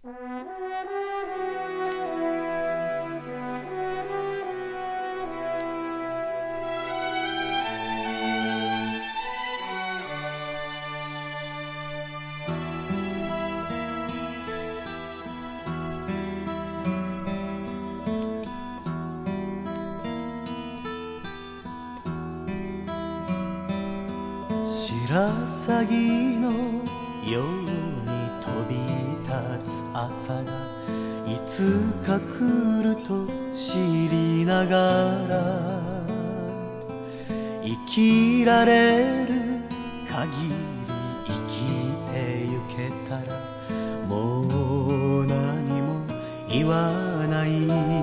白鷺のように飛び立つ朝がいつか来ると知りながら、生きられる限り生きてゆけたら、もう何も言わない。